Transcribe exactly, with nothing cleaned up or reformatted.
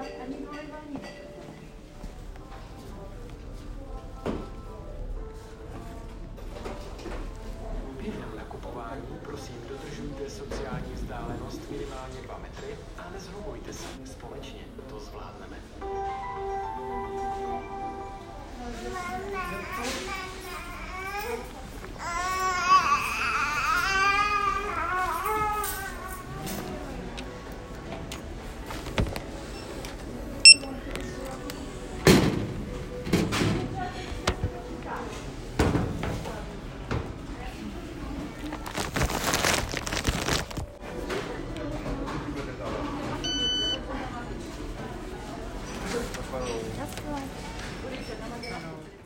Během nakupování prosím dodržujte sociální vzdálenost minimálně dva metry a nezhlukujte se. Společně to zvládneme. That's fine.